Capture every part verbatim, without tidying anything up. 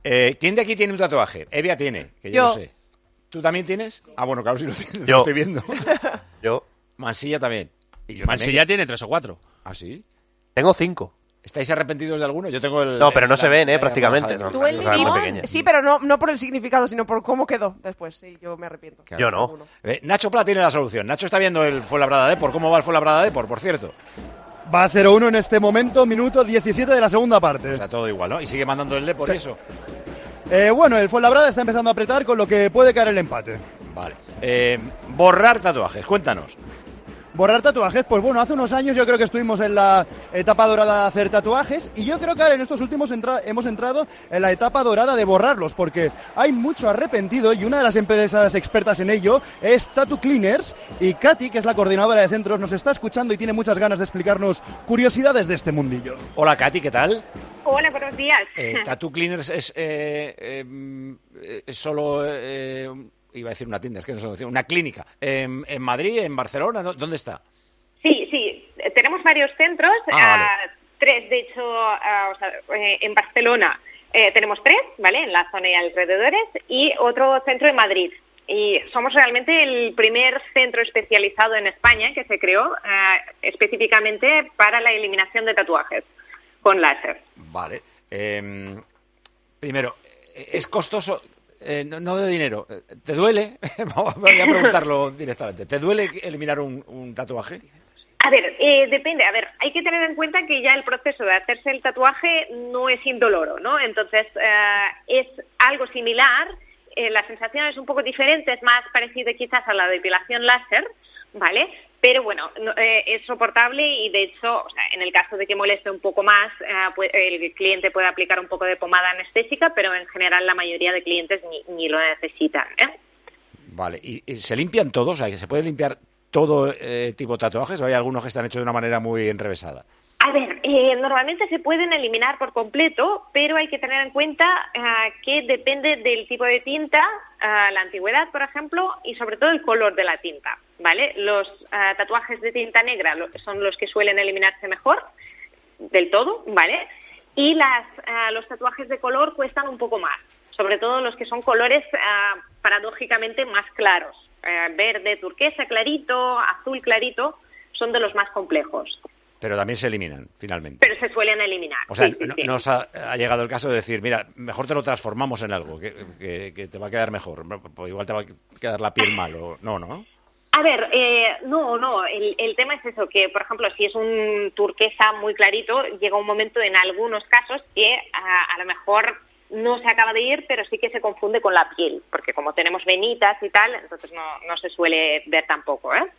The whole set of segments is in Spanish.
Eh, ¿Quién de aquí tiene un tatuaje? Evia tiene, que yo, Yo. no sé. ¿Tú también tienes? Ah, bueno, claro, sí lo, tienes, Yo. lo estoy viendo. Yo Mansilla también. Y yo Mansilla también. tiene tres o cuatro. ¿Ah, sí? tengo cinco. ¿Estáis arrepentidos de alguno? Yo tengo el... No, pero no la- se ven, ¿eh? la- Prácticamente. la- No. Tú el O sea, muy limón, pequeña. sí, pero no, no por el significado, sino por cómo quedó después. Sí, yo me arrepiento. Claro. Yo no. Alguno. Eh, Nacho Pla tiene la solución. Nacho está viendo el Fuenlabrada Depor. ¿Cómo va el Fuenlabrada Depor, por cierto? Va a cero uno en este momento, minuto diecisiete de la segunda parte. O sea, todo igual, ¿no? Y sigue mandando el Depor Sí. y eso. Eh, bueno, el Fuenlabrada está empezando a apretar, con lo que puede caer el empate. Vale. Eh, borrar tatuajes, cuéntanos. Borrar tatuajes, pues bueno, hace unos años yo creo que estuvimos en la etapa dorada de hacer tatuajes y yo creo que ahora en estos últimos entra- hemos entrado en la etapa dorada de borrarlos porque hay mucho arrepentido y una de las empresas expertas en ello es Tattoo Cleaners y Katy, que es la coordinadora de centros, nos está escuchando y tiene muchas ganas de explicarnos curiosidades de este mundillo. Hola, Katy, ¿qué tal? Hola, buenos días. Eh, Tattoo Cleaners es, eh, eh, eh, es solo... eh, iba a decir una tienda, es que no sé decir, una clínica. ¿En, en Madrid, en Barcelona? ¿Dó- ¿Dónde está? Sí, sí, tenemos varios centros, Ah, vale. ah, tres de hecho, ah, o sea, eh, en Barcelona eh, tenemos tres, ¿vale? En la zona y alrededores, y otro centro en Madrid. Y somos realmente el primer centro especializado en España que se creó ah, específicamente para la eliminación de tatuajes con láser. Vale. Eh, primero, ¿es costoso? Eh, no, no de dinero. ¿Te duele? Voy a preguntarlo directamente. ¿Te duele eliminar un, un tatuaje? A ver, eh, depende. A ver, hay que tener en cuenta que ya el proceso de hacerse el tatuaje no es indoloro, ¿no? Entonces, eh, es algo similar. Eh, la sensación es un poco diferente, es más parecida quizás a la depilación láser, ¿vale? Pero bueno, no, eh, es soportable y de hecho, o sea, en el caso de que moleste un poco más, eh, pues, el cliente puede aplicar un poco de pomada anestésica, pero en general la mayoría de clientes ni, ni lo necesitan, ¿eh? Vale. ¿Y, y se limpian todos? O sea, ¿que se puede limpiar todo eh, tipo de tatuajes o hay algunos que están hechos de una manera muy enrevesada? A ver, eh, normalmente se pueden eliminar por completo, pero hay que tener en cuenta uh, que depende del tipo de tinta, uh, la antigüedad, por ejemplo, y sobre todo el color de la tinta, ¿vale? Los uh, tatuajes de tinta negra lo, son los que suelen eliminarse mejor, del todo, ¿vale? Y las, uh, los tatuajes de color cuestan un poco más, sobre todo los que son colores uh, paradójicamente más claros, uh, verde, turquesa clarito, azul clarito, son de los más complejos. Pero también se eliminan, finalmente. Pero se suelen eliminar. O sea, sí, sí, no, sí. nos ha, ha llegado el caso de decir, mira, mejor te lo transformamos en algo, que, que, que te va a quedar mejor. Pues igual te va a quedar la piel mal o... No, ¿no? A ver, eh, no, no, el, el tema es eso, que por ejemplo si es un turquesa muy clarito, llega un momento en algunos casos que a, a lo mejor no se acaba de ir, pero sí que se confunde con la piel, porque como tenemos venitas y tal, entonces no, no se suele ver tampoco, ¿eh?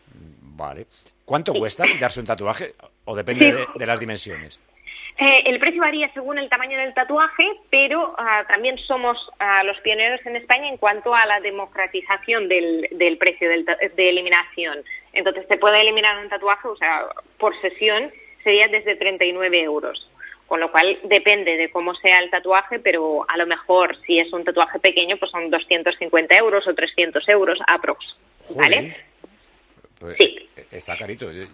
Vale. ¿Cuánto sí. cuesta quitarse un tatuaje? ¿O depende sí. de, de las dimensiones? Eh, el precio varía según el tamaño del tatuaje, pero uh, también somos uh, los pioneros en España en cuanto a la democratización del, del precio del, de eliminación. Entonces, se puede eliminar un tatuaje, o sea, por sesión sería desde treinta y nueve euros. Con lo cual, depende de cómo sea el tatuaje, pero a lo mejor, si es un tatuaje pequeño, pues son doscientos cincuenta euros o trescientos euros aprox. ¿Vale? Joder. Pues sí. Está carito. Yo,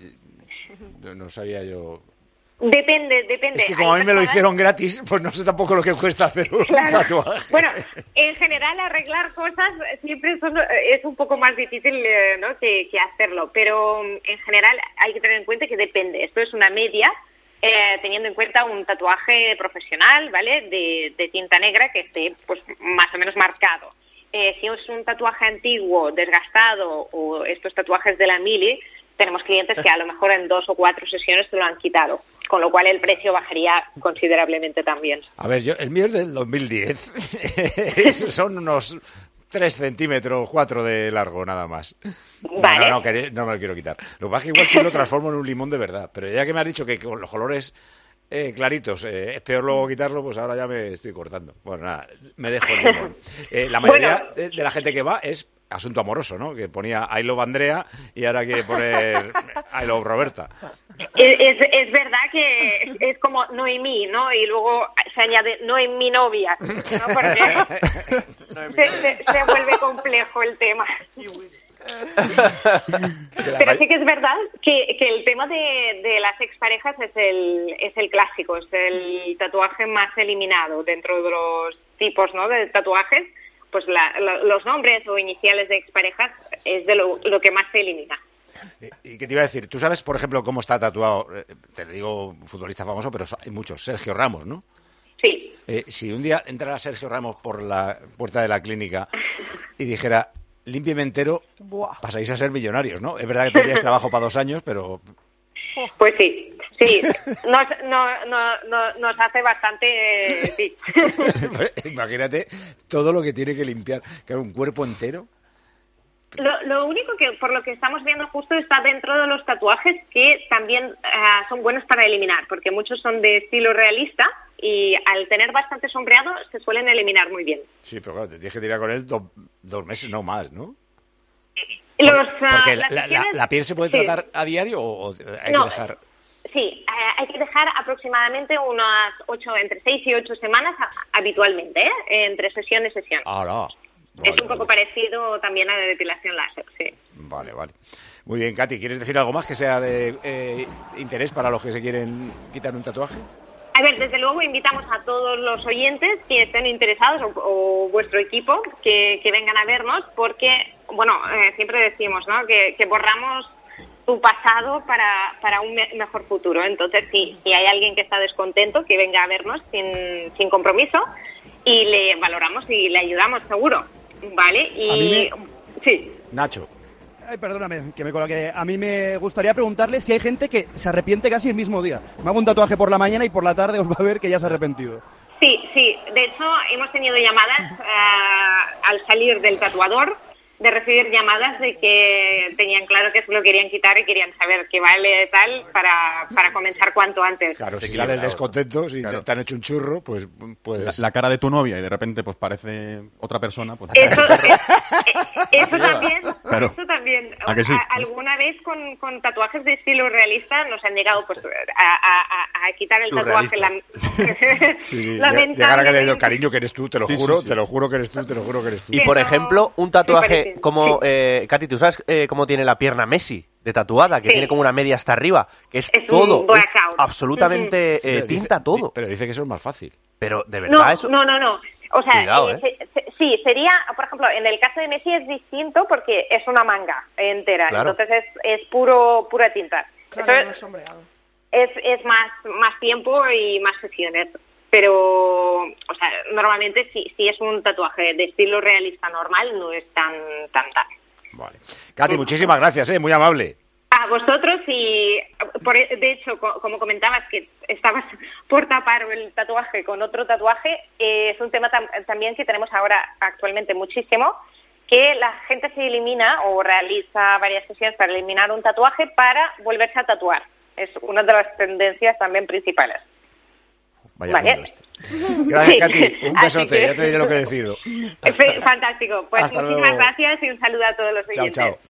yo, no sabía yo... Depende, depende. Es que como Hay a mí me lo personas... hicieron gratis, pues no sé tampoco lo que cuesta hacer un claro. tatuaje. Bueno, en general arreglar cosas siempre son, es un poco más difícil, eh, ¿no? que, que hacerlo, pero en general hay que tener en cuenta que depende. Esto es una media, eh, teniendo en cuenta un tatuaje profesional, ¿vale? De, de tinta negra que esté pues más o menos marcado. Eh, si es un tatuaje antiguo, desgastado o estos tatuajes de la mili, tenemos clientes que a lo mejor en dos o cuatro sesiones te lo han quitado, con lo cual el precio bajaría considerablemente también. A ver, yo el mío es del dos mil diez, son unos tres centímetros, cuatro de largo nada más. Vale. No, no, no, no me lo quiero quitar. Lo que pasa es que igual sí lo transformo en un limón de verdad, pero ya que me has dicho que con los colores eh, claritos eh, es peor luego quitarlo, pues ahora ya me estoy cortando. Bueno, nada, me dejo el limón. Eh, la mayoría bueno. de, de la gente que va es asunto amoroso, ¿no? Que ponía I love Andrea y ahora quiere poner I love Roberta. Es, es, es verdad que es, es como Noemí, ¿no? Y luego se añade Noemí novia, ¿no? Porque se, se, se vuelve complejo el tema. Pero sí que es verdad que, que el tema de, de las exparejas es el, es el clásico, es el tatuaje más eliminado dentro de los tipos, ¿no?, de tatuajes. Pues la, la, los nombres o iniciales de exparejas es de lo, lo que más se elimina. ¿Y qué te iba a decir? ¿Tú sabes, por ejemplo, cómo está tatuado, te digo futbolista famoso, pero hay muchos, Sergio Ramos, ¿no? Sí. Eh, si un día entrara Sergio Ramos por la puerta de la clínica y dijera, límpieme entero, Buah. pasáis a ser millonarios, ¿no? Es verdad que tendrías trabajo para dos años, pero... Pues sí, sí, nos, no, no, no, nos hace bastante, eh, sí. Imagínate todo lo que tiene que limpiar, claro, un cuerpo entero. Lo, lo único que, por lo que estamos viendo justo, está dentro de los tatuajes que también uh, son buenos para eliminar, porque muchos son de estilo realista y al tener bastante sombreado se suelen eliminar muy bien. Sí, pero claro, te tienes que tirar con él do, dos meses, no más, ¿no? Los, Porque uh, la, la, la, la piel se puede sí. tratar a diario o, o hay no, que dejar... Sí, eh, hay que dejar aproximadamente unas ocho, entre seis y ocho semanas a, habitualmente, ¿eh? Entre sesión y sesión. Ah, no. Vale, es un poco vale. parecido también a la depilación láser, sí. Vale, vale. Muy bien, Katy, ¿quieres decir algo más que sea de eh, interés para los que se quieren quitar un tatuaje? A ver, desde luego invitamos a todos los oyentes que estén interesados o, o vuestro equipo que, que vengan a vernos porque, bueno, eh, siempre decimos, ¿no?, que, que borramos tu pasado para, para un me- mejor futuro. Entonces, si, si hay alguien que está descontento, que venga a vernos sin, sin compromiso y le valoramos y le ayudamos, seguro, ¿vale? Y A mí me- sí. Nacho. Ay, perdóname, que me coloque. A mí me gustaría preguntarle si hay gente que se arrepiente casi el mismo día. Me hago un tatuaje por la mañana y por la tarde os va a ver que ya se ha arrepentido. Sí, sí. De hecho, hemos tenido llamadas uh, al salir del tatuador, de recibir llamadas de que tenían claro que se lo querían quitar y querían saber qué vale tal para, para comenzar cuanto antes. Claro, si Equilibrado. sales descontento, si Claro. te, te han hecho un churro, pues puedes... La, la cara de tu novia y de repente pues parece otra persona, pues... Eso, eh, eh, eso también, Claro. eso también. ¿A que sí? A- alguna vez con, con tatuajes de estilo realista nos han llegado pues a, a, a, a quitar el tatuaje. La, Sí, sí, lamentablemente. llegar a que le cariño que eres tú, te lo Sí, sí, juro, sí. te lo juro que eres tú, te lo juro que eres tú. Y por Pero- ejemplo, un me tatuaje parece- como... sí. Eh, Katy, ¿tú sabes eh, cómo tiene la pierna Messi de tatuada? Que Sí. tiene como una media hasta arriba, que es, Es un todo, es blackout. absolutamente Sí, eh, pero dice- tinta todo. di- Pero dice que eso es más fácil. Pero de No, verdad eso... no, no, no. O sea, Cuidado, eh, ¿eh? se- se- sí, sería, por ejemplo, en el caso de Messi es distinto porque es una manga entera, Claro. entonces es, es puro pura tinta. Claro, Eso no es, es sombreado. es, es más, más tiempo y más sesiones. Pero, o sea, normalmente si, si es un tatuaje de estilo realista normal, no es tan tan tan. Vale. Katy, muchísimas gracias, ¿eh? Muy amable. A vosotros y, por, de hecho, co- como comentabas que estabas por tapar el tatuaje con otro tatuaje, eh, es un tema tam- también que tenemos ahora actualmente muchísimo, que la gente se elimina o realiza varias sesiones para eliminar un tatuaje para volverse a tatuar. Es una de las tendencias también principales. Vaya Vale. mundo este. Gracias, Sí. Katy. Un Así besote, que- ya te diré lo que decido. Fe- Fantástico. Pues Hasta muchísimas luego. gracias y un saludo a todos los Chao, oyentes. chao.